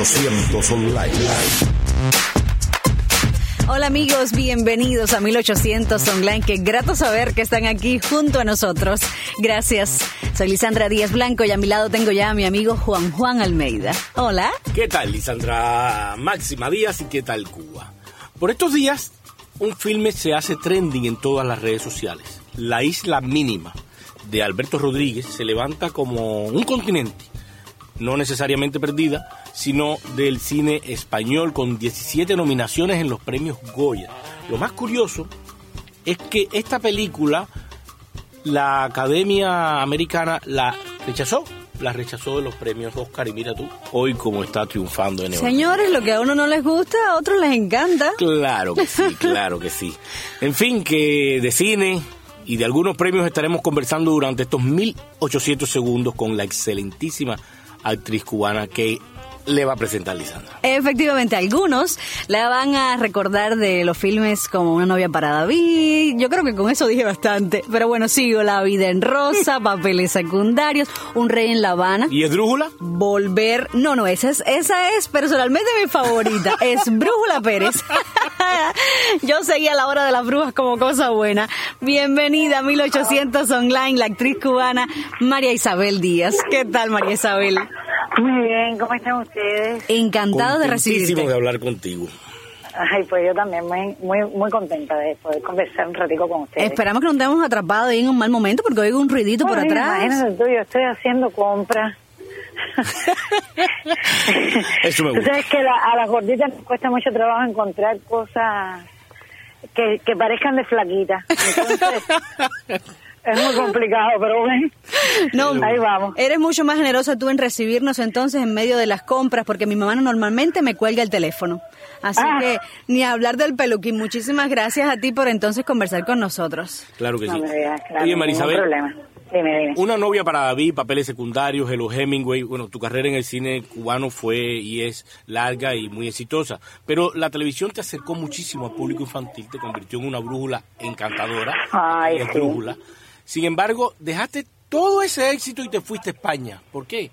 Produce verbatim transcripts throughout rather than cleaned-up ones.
ochocientos Online. Hola amigos, bienvenidos a mil ochocientos Online. Qué grato saber que están aquí junto a nosotros. Gracias. Soy Lisandra Díaz Blanco y a mi lado tengo ya a mi amigo Juan Juan Almeida. Hola. ¿Qué tal, Lisandra Máxima Díaz, y qué tal Cuba? Por estos días, un filme se hace trending en todas las redes sociales. La Isla Mínima, de Alberto Rodríguez, se levanta como un continente, no necesariamente perdida, sino del cine español, con diecisiete nominaciones en los premios Goya. Lo más curioso es que esta película, la Academia Americana la rechazó, la rechazó de los premios Oscar, y mira tú, hoy como está triunfando en Europa. Señores, lo que a uno no les gusta, a otros les encanta. Claro que sí, claro que sí. En fin, que de cine y de algunos premios estaremos conversando durante estos mil ochocientos segundos con la excelentísima actriz cubana que le va a presentar Lisandra. Efectivamente, algunos la van a recordar de los filmes como Una novia para David. Yo creo que con eso dije bastante. Pero bueno, sigo La vida en rosa, Papeles secundarios, Un rey en La Habana. ¿Y Esdrújula? Volver. No, no, esa es, esa es personalmente mi favorita. Es Brújula Pérez. Yo seguía La hora de las brujas como cosa buena. Bienvenida a mil ochocientos Online, la actriz cubana María Isabel Díaz. ¿Qué tal, María Isabel? Muy bien, ¿cómo están ustedes? Encantado de recibirte. Contentísimo de hablar contigo. Ay, pues yo también muy muy muy contenta de poder conversar un ratico con ustedes. Esperamos que no te hemos atrapado ahí en un mal momento, porque oigo un ruidito bueno, por atrás. Imagínate tú, yo estoy haciendo compras. Eso me gusta. Tú sabes que la, a las gorditas nos cuesta mucho trabajo encontrar cosas que, que parezcan de flaquitas. Entonces es muy complicado, pero bueno, no, ahí vamos. Eres mucho más generosa tú en recibirnos entonces en medio de las compras, porque mi mamá normalmente me cuelga el teléfono. Así ah. que ni hablar del peluquín. Muchísimas gracias a ti por entonces conversar con nosotros. Claro que sí. No me digas, claro, Oye, Marisabel, ningún problema. Dime, dime. Una novia para David, Papeles secundarios, Hello Hemingway. Bueno, tu carrera en el cine cubano fue y es larga y muy exitosa, pero la televisión te acercó muchísimo al público infantil, te convirtió en una brújula encantadora. Ay, es sí. brújula. Sin embargo, dejaste todo ese éxito y te fuiste a España. ¿Por qué?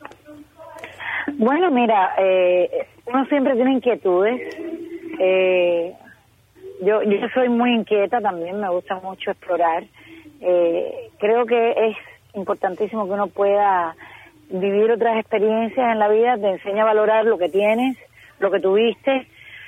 Bueno, mira, eh, uno siempre tiene inquietudes. Eh, yo, yo soy muy inquieta también, me gusta mucho explorar. Eh, creo que es importantísimo que uno pueda vivir otras experiencias en la vida, te enseña a valorar lo que tienes, lo que tuviste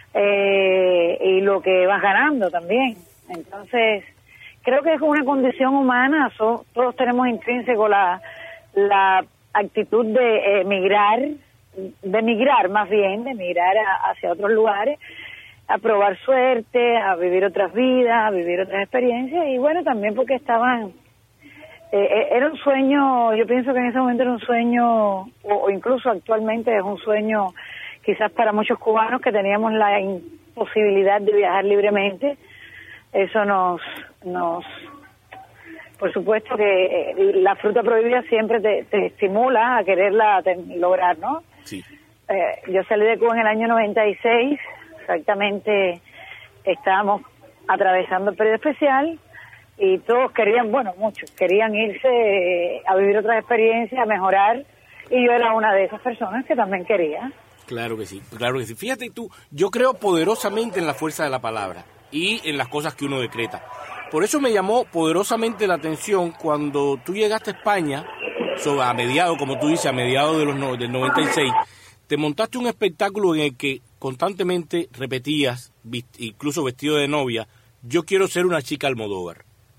eh, y lo que vas ganando también. Entonces, creo que es una condición humana, so, todos tenemos intrínseco la, la actitud de emigrar, de emigrar más bien, de emigrar a, hacia otros lugares, a probar suerte, a vivir otras vidas, a vivir otras experiencias, y bueno, también porque estaban, eh, era un sueño, yo pienso que en ese momento era un sueño, o, o incluso actualmente es un sueño, quizás para muchos cubanos que teníamos la imposibilidad de viajar libremente. Eso nos, nos, por supuesto que eh, la fruta prohibida siempre te, te estimula a quererla te, lograr, ¿no? Sí. Eh, yo salí de Cuba en el año noventa y seis, exactamente estábamos atravesando el periodo especial y todos querían, bueno, muchos querían irse eh, a vivir otras experiencias, a mejorar, y yo era una de esas personas que también quería. Claro que sí, claro que sí. Fíjate tú, yo creo poderosamente en la fuerza de la palabra y en las cosas que uno decreta. Por eso me llamó poderosamente la atención cuando tú llegaste a España, so, a mediados, como tú dices, a mediados de los no, del noventa y seis, te montaste un espectáculo en el que constantemente repetías, vist, incluso vestido de novia, yo quiero ser una chica Almodóvar.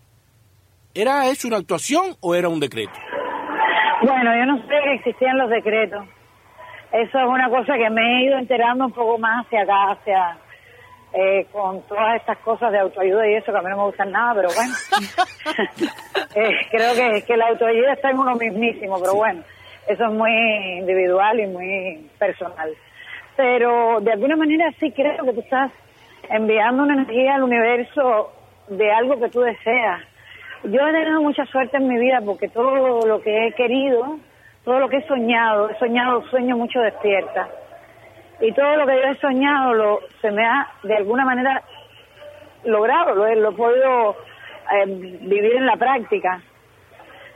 ¿Era eso una actuación o era un decreto? Bueno, yo no sé que existían los decretos. Eso es una cosa que me he ido enterando un poco más hacia acá, hacia... Eh, con todas estas cosas de autoayuda y eso que a mí no me gustan nada, pero bueno. eh, creo que, que la autoayuda está en uno mismísimo, pero bueno, eso es muy individual y muy personal. Pero de alguna manera sí creo que tú estás enviando una energía al universo de algo que tú deseas. Yo he tenido mucha suerte en mi vida porque todo lo que he querido, todo lo que he soñado, he soñado, sueño mucho despierta. Y todo lo que yo he soñado lo se me ha, de alguna manera, logrado, lo he, lo he podido eh, vivir en la práctica.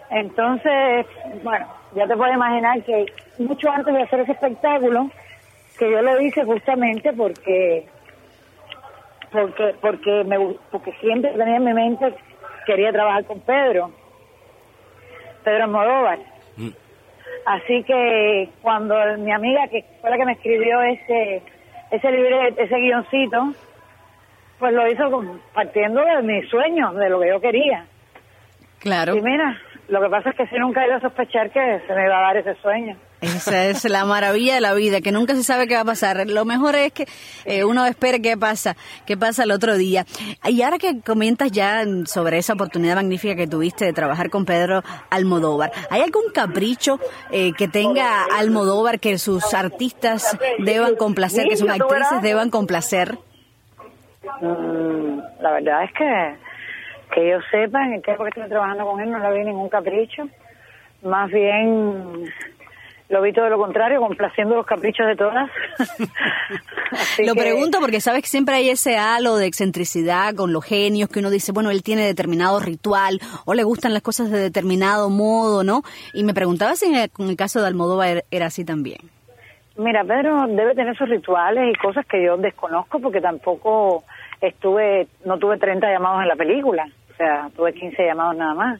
Entonces, bueno, ya te puedes imaginar que mucho antes de hacer ese espectáculo, que yo lo hice justamente porque porque porque me porque siempre tenía en mi mente, quería trabajar con Pedro Pedro Almodóvar. Mm. Así que cuando mi amiga, que fue la que me escribió ese ese libreto, ese guioncito, pues lo hizo con, partiendo de mis sueños, de lo que yo quería. Claro. Y mira, lo que pasa es que sí nunca he ido a sospechar que se me va a dar ese sueño. Esa es la maravilla de la vida, que nunca se sabe qué va a pasar. Lo mejor es que eh, uno espere qué pasa, qué pasa el otro día. Y ahora que comentas ya sobre esa oportunidad magnífica que tuviste de trabajar con Pedro Almodóvar, ¿hay algún capricho eh, que tenga Almodóvar que sus artistas deban complacer, que sus actrices deban complacer? Mm, la verdad es que que yo sepa, en el tiempo que estoy trabajando con él no le vi ningún capricho. Más bien lo vi todo lo contrario, complaciendo los caprichos de todas. Lo que... pregunto porque sabes que siempre hay ese halo de excentricidad con los genios, que uno dice, bueno, él tiene determinado ritual o le gustan las cosas de determinado modo, ¿no? Y me preguntaba si en el, en el caso de Almodóvar era así también. Mira, Pedro debe tener sus rituales y cosas que yo desconozco porque tampoco estuve, no tuve treinta llamados en la película, o sea, tuve quince llamados nada más.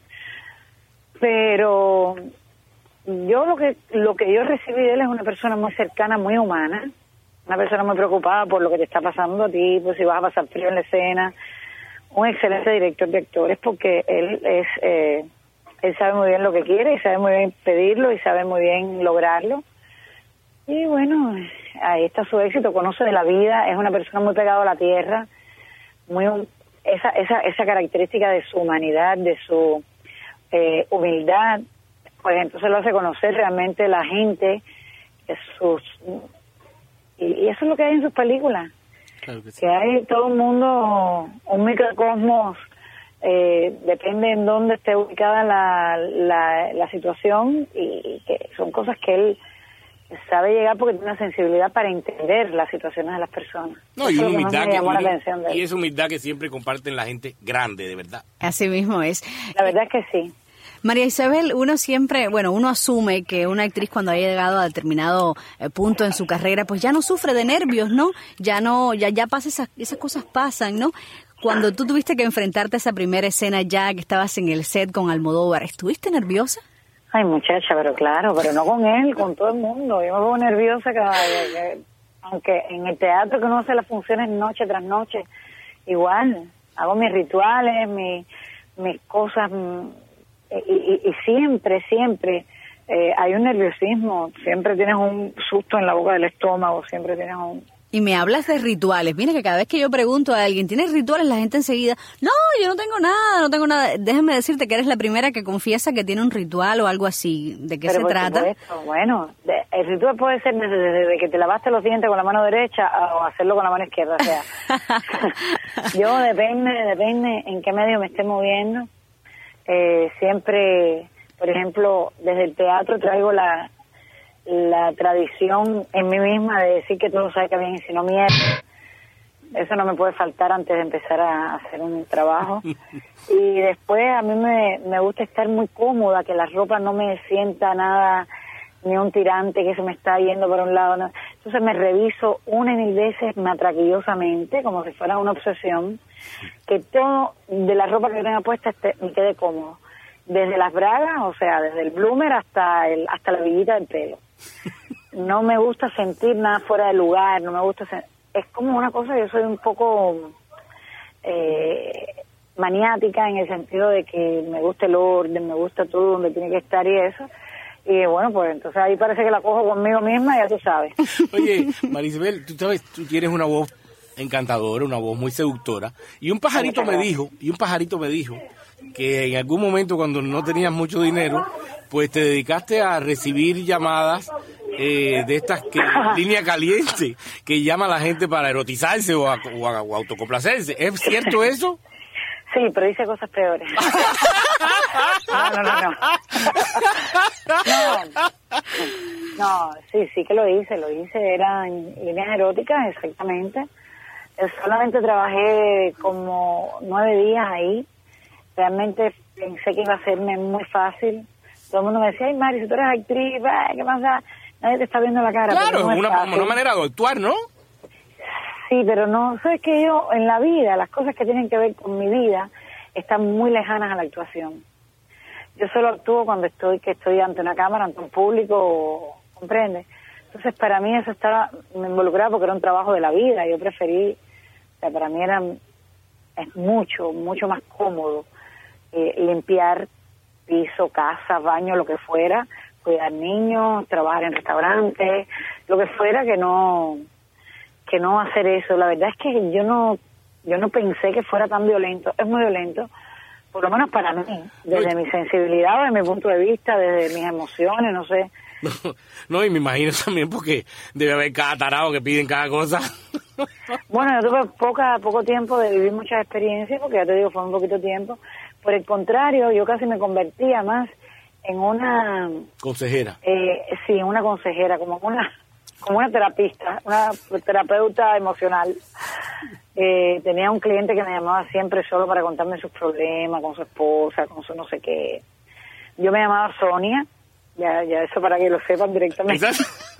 Pero yo lo que lo que yo recibí de él es una persona muy cercana, muy humana, una persona muy preocupada por lo que te está pasando a ti, pues si vas a pasar frío en la escena, un excelente director de actores porque él es eh, él sabe muy bien lo que quiere y sabe muy bien pedirlo y sabe muy bien lograrlo. Y bueno, ahí está su éxito, conoce de la vida, es una persona muy pegada a la tierra, muy esa esa esa característica de su humanidad, de su eh, humildad, pues entonces lo hace conocer realmente la gente, sus y, y eso es lo que hay en sus películas, claro que, sí. Que hay todo un mundo, un microcosmos, eh, depende en dónde esté ubicada la la, la situación y, y que son cosas que él sabe llegar porque tiene una sensibilidad para entender las situaciones de las personas. No, y una humildad que, uno, y esa humildad que siempre comparten la gente grande, de verdad. Así mismo es. La verdad es que sí. María Isabel, uno siempre, bueno, uno asume que una actriz cuando haya llegado a determinado eh, punto en su carrera, pues ya no sufre de nervios, ¿no? Ya no, ya ya pasa esas esas cosas pasan, ¿no? Cuando tú tuviste que enfrentarte a esa primera escena ya que estabas en el set con Almodóvar, ¿estuviste nerviosa? Ay, muchacha, pero claro, pero no con él, con todo el mundo. Yo me pongo nerviosa, que, que, que, aunque en el teatro que uno hace las funciones noche tras noche, igual, hago mis rituales, mis, mis cosas, y, y, y siempre, siempre eh, hay un nerviosismo, siempre tienes un susto en la boca del estómago, siempre tienes un... Y me hablas de rituales. Mira que cada vez que yo pregunto a alguien, ¿tienes rituales? La gente enseguida, no, yo no tengo nada, no tengo nada. Déjame decirte que eres la primera que confiesa que tiene un ritual o algo así. ¿De qué Pero se por trata? Supuesto, bueno, de, el ritual puede ser desde, desde que te lavaste los dientes con la mano derecha o hacerlo con la mano izquierda. O sea, yo depende, depende en qué medio me esté moviendo. Eh, siempre, por ejemplo, desde el teatro traigo la... la tradición en mí misma de decir que todo sabe que bien y si no mierda. Eso no me puede faltar antes de empezar a hacer un trabajo. Y después a mí me, me gusta estar muy cómoda, que la ropa no me sienta nada, ni un tirante que se me está yendo por un lado. No. Entonces me reviso una y mil veces matraquillosamente, como si fuera una obsesión, que todo de la ropa que tenga puesta esté, me quede cómodo. Desde las bragas, o sea, desde el bloomer hasta el hasta la villita del pelo. No me gusta sentir nada fuera de lugar, no me gusta sen- es como una cosa, yo soy un poco eh, maniática en el sentido de que me gusta el orden, me gusta todo donde tiene que estar y eso. Y bueno, pues entonces ahí parece que la cojo conmigo misma, ya tú sabes. Oye, Marisabel, tú sabes, tú tienes una voz encantadora, una voz muy seductora, y un pajarito me dijo, y un pajarito me dijo que en algún momento cuando no tenías mucho dinero, pues te dedicaste a recibir llamadas eh, de estas que línea caliente, que llama a la gente para erotizarse o, a, o, a, o a autocomplacerse. ¿Es cierto eso? Sí, pero hice cosas peores. No, no, no, no. No, no, sí, sí que lo hice, lo hice, eran líneas eróticas, exactamente. Solamente trabajé como nueve días ahí. Realmente pensé que iba a serme muy fácil. Todo el mundo me decía, ay, Mari, si tú eres actriz, ¿qué pasa? nadie te está viendo la cara. Claro, no es una, fácil. una manera de actuar, ¿no? Sí, pero no, sabes que yo en la vida, las cosas que tienen que ver con mi vida están muy lejanas a la actuación. Yo solo actúo cuando estoy que estoy ante una cámara, ante un público, ¿comprende? Entonces para mí eso estaba, me involucraba porque era un trabajo de la vida. Yo preferí, o sea, para mí era es mucho, mucho más cómodo eh, limpiar piso, casa, baño, lo que fuera, cuidar niños, trabajar en restaurantes, lo que fuera, que no que no hacer eso. La verdad es que yo no yo no pensé que fuera tan violento. Es muy violento, por lo menos para mí, desde mi sensibilidad, desde mi punto de vista, desde mis emociones, no sé. No, no, y me imagino también porque debe haber cada tarado que piden cada cosa. Bueno, yo tuve poca, poco tiempo de vivir muchas experiencias, porque ya te digo, fue un poquito tiempo. Por el contrario, yo casi me convertía más en una... Consejera. Eh, sí, en una consejera, como una como una terapista, una terapeuta emocional. Eh, tenía un cliente que me llamaba siempre solo para contarme sus problemas con su esposa, con su no sé qué. Yo me llamaba Sonia, ya, ya eso para que lo sepan directamente.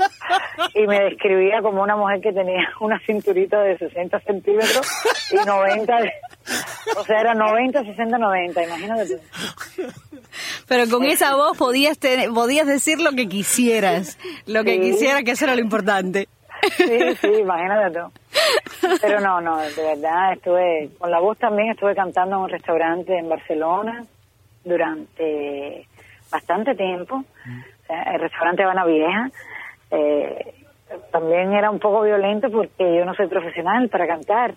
Y me describía como una mujer que tenía una cinturita de sesenta centímetros y noventa, de, o sea, era noventa, sesenta, noventa, imagínate tú. Pero con esa voz podías tener, podías decir lo que quisieras, lo que Sí. quisieras, que eso era lo importante. Sí, sí, imagínate tú. Pero no, no, de verdad, estuve, con la voz también estuve cantando en un restaurante en Barcelona durante bastante tiempo, o sea, el restaurante Habana Vieja. Eh, también era un poco violento porque yo no soy profesional para cantar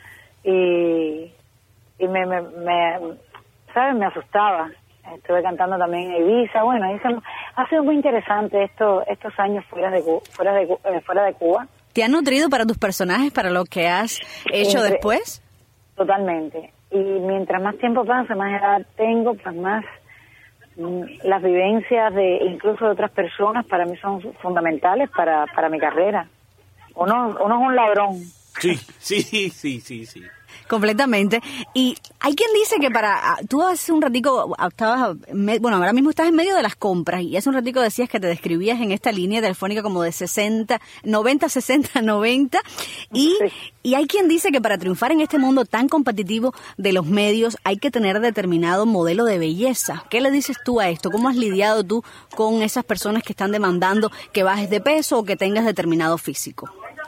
y, y me, me, me, ¿sabes? Me asustaba. Estuve cantando también en Ibiza. Bueno, ahí se, ha sido muy interesante esto, estos años fuera de, fuera de, eh, fuera de Cuba. ¿Te han nutrido para tus personajes, para lo que has hecho Entre, después? Totalmente. Y mientras más tiempo pasa, más edad tengo, pues más mm, las vivencias de incluso de otras personas para mí son fundamentales para, para mi carrera. Uno, uno es un ladrón. Sí, sí, sí, sí, sí. Completamente. Y hay quien dice que para... Tú hace un ratico estabas... Bueno, ahora mismo estás en medio de las compras y hace un ratico decías que te describías en esta línea telefónica como de sesenta, noventa, sesenta, noventa. Y, Sí. y hay quien dice que para triunfar en este mundo tan competitivo de los medios hay que tener determinado modelo de belleza. ¿Qué le dices tú a esto? ¿Cómo has lidiado tú con esas personas que están demandando que bajes de peso o que tengas determinado físico?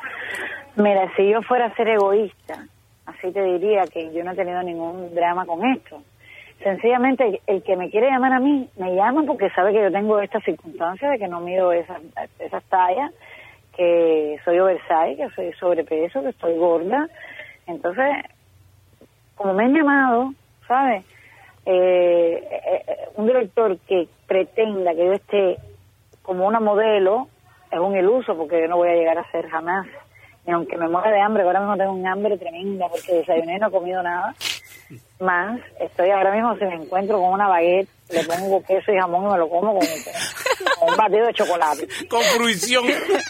Mira, si yo fuera a ser egoísta, así te diría que yo no he tenido ningún drama con esto. Sencillamente, el, el que me quiere llamar a mí, me llama porque sabe que yo tengo esta circunstancia de que no mido esas, esas tallas, que soy oversize, que soy sobrepeso, que estoy gorda. Entonces, como me han llamado, ¿sabes? Eh, eh, un director que pretenda que yo esté como una modelo es un iluso, porque yo no voy a llegar a ser jamás. Ni aunque me muera de hambre, ahora mismo tengo un hambre tremenda porque desayuné y no he comido nada. Más, estoy ahora mismo, si me encuentro con una baguette, le pongo queso y jamón y me lo como con, con un batido de chocolate. Con fruición.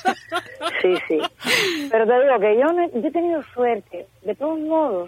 Sí, sí. Pero te digo que yo, no, yo he tenido suerte. De todos modos,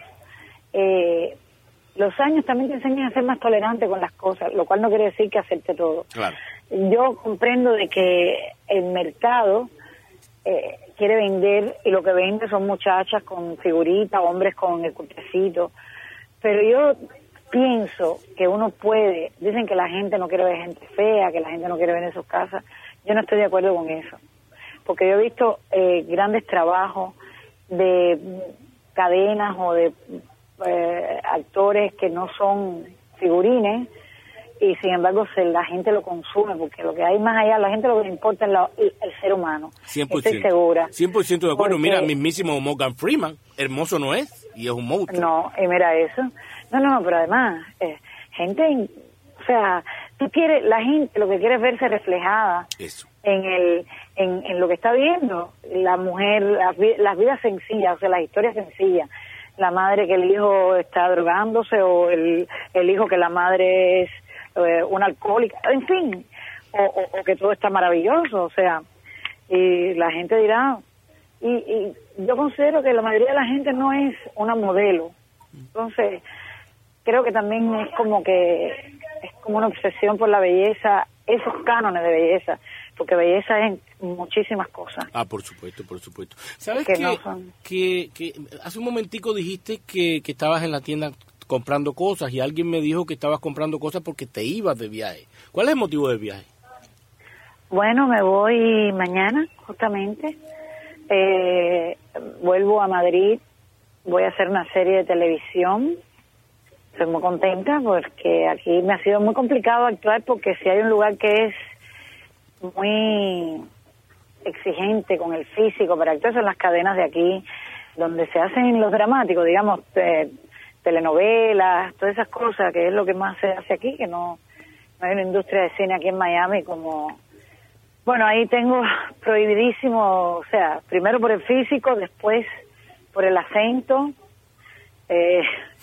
eh, los años también te enseñan a ser más tolerante con las cosas, lo cual no quiere decir que acepte todo. Claro. Yo comprendo de que el mercado... Eh, quiere vender y lo que vende son muchachas con figuritas, hombres con el cuerpecito, pero yo pienso que uno puede, dicen que la gente no quiere ver gente fea, que la gente no quiere ver en sus casas, yo no estoy de acuerdo con eso, porque yo he visto eh, grandes trabajos de cadenas o de eh, actores que no son figurines, y sin embargo se, la gente lo consume, porque lo que hay más allá, la gente lo que le importa es la, el, el ser humano. cien por ciento. Estoy segura. cien por ciento de acuerdo. Porque, mira, mismísimo Morgan Freeman, hermoso no es, y es un monstruo. No, y mira eso. No, no, no, pero además, eh, gente, o sea, tú quieres, la gente lo que quiere es verse reflejada Eso. en el en, en lo que está viendo. La mujer, las, las vidas sencillas, o sea, las historias sencillas. La madre que el hijo está drogándose, o el, el hijo que la madre es una alcohólica, en fin, o, o, o que todo está maravilloso, o sea, y la gente dirá, y, y yo considero que la mayoría de la gente no es una modelo, entonces creo que también es como que es como una obsesión por la belleza, esos cánones de belleza, porque belleza es muchísimas cosas. Ah, por supuesto, por supuesto. ¿Sabes que, que, no son... que, que hace un momentico dijiste que, que estabas en la tienda comprando cosas y alguien me dijo que estabas comprando cosas porque te ibas de viaje? ¿Cuál es el motivo del viaje? Bueno, me voy mañana, justamente. Eh, vuelvo a Madrid, voy a hacer una serie de televisión. Estoy muy contenta porque aquí me ha sido muy complicado actuar, porque si hay un lugar que es muy exigente con el físico para actuar son las cadenas de aquí, donde se hacen los dramáticos, digamos, te, telenovelas, todas esas cosas, que es lo que más se hace aquí, que no, no hay una industria de cine aquí en Miami como... Bueno, ahí tengo prohibidísimo, o sea, primero por el físico, después por el acento. Eh,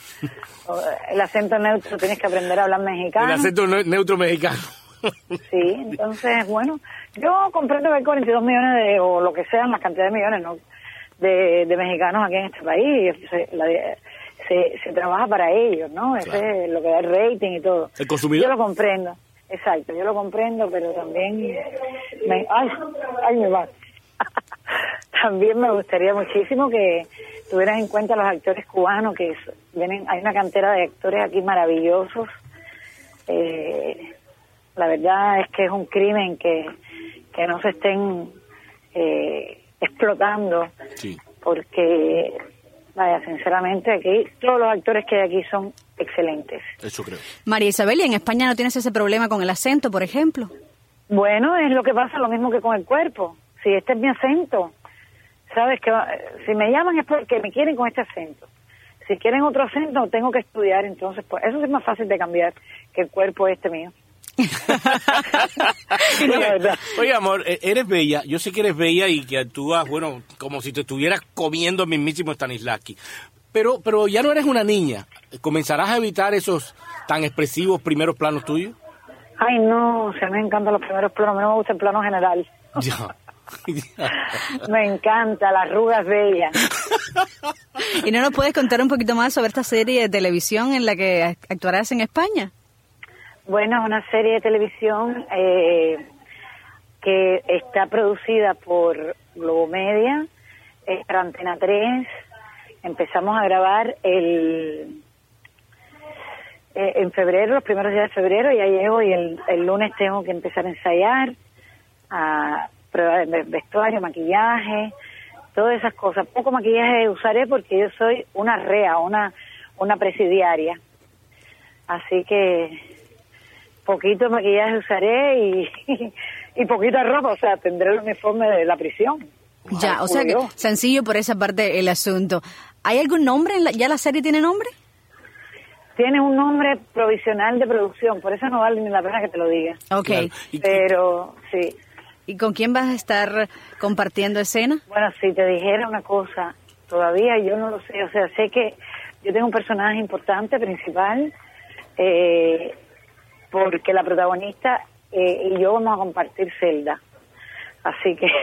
el acento neutro, tienes que aprender a hablar mexicano. El acento ne- neutro mexicano. Sí, entonces, bueno, yo comprendo que hay cuarenta y dos millones de, o lo que sean las cantidades de millones, ¿no?, de, de mexicanos aquí en este país. Se, la, se, se trabaja para ellos, ¿no? Ese Claro. es lo que da el rating y todo. El consumidor. Yo lo comprendo, exacto, yo lo comprendo, pero también me, ay, ay, me va. También me gustaría muchísimo que tuvieran en cuenta los actores cubanos, que es, vienen, hay una cantera de actores aquí maravillosos. Eh, la verdad es que es un crimen que, que no se estén eh, explotando, Sí. porque, vaya, sinceramente aquí todos los actores que hay aquí son excelentes. Eso creo. María Isabel, ¿y en España no tienes ese problema con el acento, por ejemplo? Bueno, es lo que pasa, lo mismo que con el cuerpo. Si este es mi acento, sabes que si me llaman es porque me quieren con este acento. Si quieren otro acento, tengo que estudiar, entonces pues eso es más fácil de cambiar que el cuerpo este mío. Oye, oye, amor, eres bella, yo sé que eres bella y que actúas, bueno, como si te estuvieras comiendo el mismísimo Stanislavski, pero pero ya no eres una niña, ¿comenzarás a evitar esos tan expresivos primeros planos tuyos? Ay, no, o sea, me encantan los primeros planos, a mí no me gusta el plano general. Ya. Me encanta, las arrugas bellas. ¿Y no nos puedes contar un poquito más sobre esta serie de televisión en la que actuarás en España? Bueno, es una serie de televisión eh, que está producida por Globo Media, es para Antena tres. Empezamos a grabar el eh, en febrero, los primeros días de febrero, ya llego y el, el lunes tengo que empezar a ensayar, a prueba de vestuario, maquillaje, todas esas cosas. Poco maquillaje usaré porque yo soy una rea, una, una presidiaria. Así que poquito maquillaje usaré y, y poquita ropa, o sea, tendré el uniforme de la prisión. Ya, o sea que sencillo por esa parte el asunto. ¿Hay algún nombre? En la, ¿Ya la serie tiene nombre? Tiene un nombre provisional de producción, por eso no vale ni la pena que te lo diga. Ok. Claro. ¿Y, Pero, sí. ¿Y con quién vas a estar compartiendo escena? Bueno, si te dijera una cosa, todavía yo no lo sé, o sea, sé que yo tengo un personaje importante, principal, eh, porque la protagonista eh, y yo vamos a compartir celda. Así que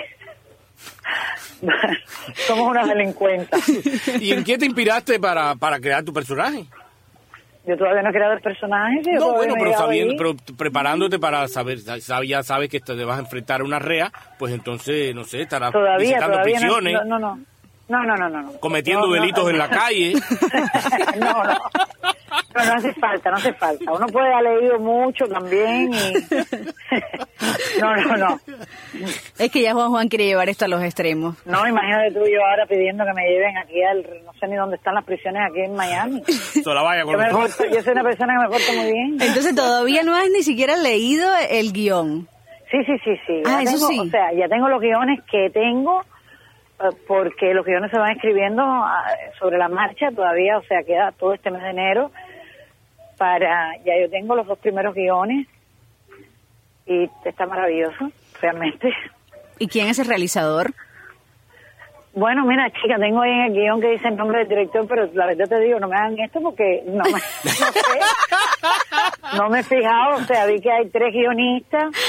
somos unas delincuentas. ¿Y en qué te inspiraste para, para crear tu personaje? Yo todavía no he creado el personaje. Yo No, bueno, me he pero llegado sabiendo, ahí. pero preparándote para saber, sab- ya sabes que te vas a enfrentar a una rea, pues entonces, no sé, estarás Todavía, visitando todavía prisiones, no, no, no, no, no, no, no, no. cometiendo No, no, delitos no. en la calle. no, no. No, no hace falta, no hace falta. Uno puede haber leído mucho también y... no, no, no. Es que ya Juan Juan quiere llevar esto a los extremos. No, imagínate tú yo ahora pidiendo que me lleven aquí al... No sé ni dónde están las prisiones aquí en Miami. Sola vaya con Yo, me los- porto- yo soy una persona que me porto muy bien. Entonces todavía no has ni siquiera leído el guión. Sí, sí, sí, sí. Ya Ah, eso tengo, sí. O sea, ya tengo los guiones que tengo, eh, porque los guiones se van escribiendo ah, sobre la marcha todavía, o sea, queda todo este mes de enero para... Ya yo tengo los dos primeros guiones y está maravilloso, realmente. ¿Y quién es el realizador? Bueno, mira, chica, tengo ahí en el guión que dice el nombre del director, pero la verdad te digo, no me hagan esto porque no me, no sé, no me he fijado, o sea, vi que hay tres guionistas, un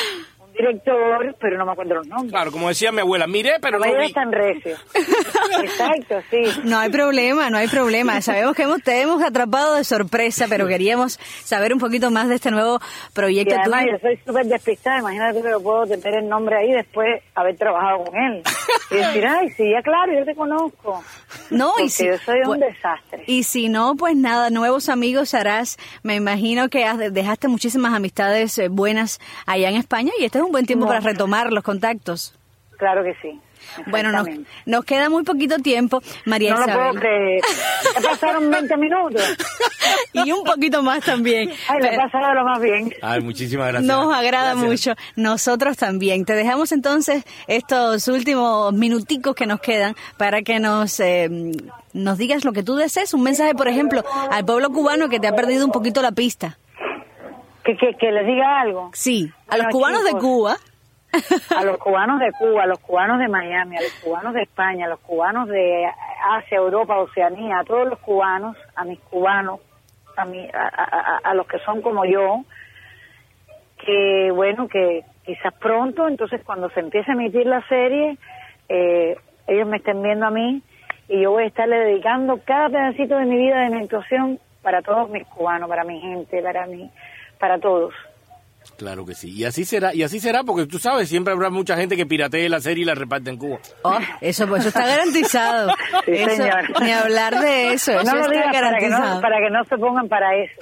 director, pero no me acuerdo los nombres. Claro, como decía mi abuela, miré, pero no no me vi. tan recio. Exacto, sí. No hay problema, no hay problema. Sabemos que hemos, te hemos atrapado de sorpresa, pero queríamos saber un poquito más de este nuevo proyecto Y además tuyo. yo soy súper despistada, imagínate que lo puedo tener el nombre ahí después haber trabajado con él. Y decir, ay, sí, ya claro, yo te conozco. No, Porque y si, yo soy un pues, desastre. Y si no, pues nada, nuevos amigos harás. Me imagino que has- dejaste muchísimas amistades eh, buenas allá en España y este es un buen tiempo No. para retomar los contactos. Claro que sí. Bueno, nos, exactamente. nos queda muy poquito tiempo, María No lo Isabel. puedo creer. Ya pasaron veinte minutos. Y un poquito más también. Ay, le he Pero pasado lo más bien. Ay, muchísimas gracias. nos agrada Gracias. mucho. Nosotros también. Te dejamos entonces estos últimos minuticos que nos quedan para que nos, eh, nos digas lo que tú desees. Un mensaje, por ejemplo, al pueblo cubano que te ha perdido un poquito la pista. Que, que, que les diga algo. Sí, a Bueno, los cubanos de chicos, Cuba. A los cubanos de Cuba, a los cubanos de Miami, a los cubanos de España, a los cubanos de Asia, Europa, Oceanía, a todos los cubanos, a mis cubanos, a, mi, a, a, a los que son como yo, que bueno, que quizás pronto, entonces cuando se empiece a emitir la serie, eh, ellos me estén viendo a mí y yo voy a estarle dedicando cada pedacito de mi vida, de mi actuación, para todos mis cubanos, para mi gente, para mí, para todos. Claro que sí. Y así será, y así será, porque tú sabes, siempre habrá mucha gente que piratee la serie y la reparte en Cuba. Oh, eso, pues, eso está garantizado. Sí, Eso, señor. ni hablar de eso. Eso No lo está digas para que garantizado. no, para que no se pongan para eso.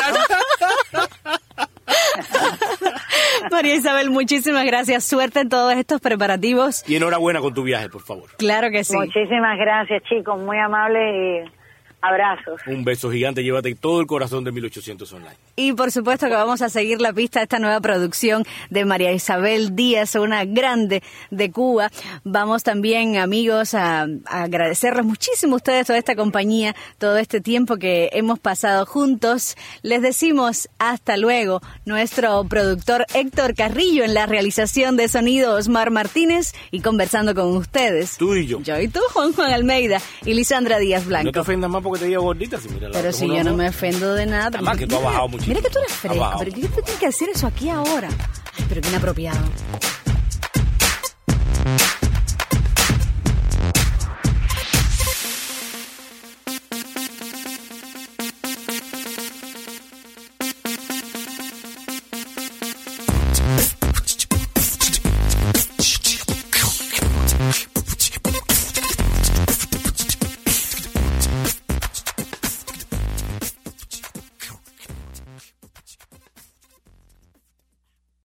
María Isabel, muchísimas gracias. Suerte en todos estos preparativos. Y enhorabuena con tu viaje, por favor. Claro que sí. Muchísimas gracias, chicos, muy amables y abrazos. Un beso gigante, llévate todo el corazón de mil ochocientos Online. Y por supuesto que vamos a seguir la pista de esta nueva producción de María Isabel Díaz, una grande de Cuba. Vamos también, amigos, a, a agradecerles muchísimo a ustedes toda esta compañía, todo este tiempo que hemos pasado juntos. Les decimos hasta luego. Nuestro productor Héctor Carrillo en la realización de sonido, Osmar Martínez, y conversando con ustedes. Tú y yo. Yo y tú, Juan Juan Almeida y Lisandra Díaz Blanco. No te ofendas más porque te digo gordita. Si mira la Pero otra si con yo no ojo. me ofendo de nada. Además que tú has bajado muchísimo. Mira que tú eres Has fresca, bajado. pero ¿qué tú tienes que decir eso aquí ahora? Ay, pero qué inapropiado.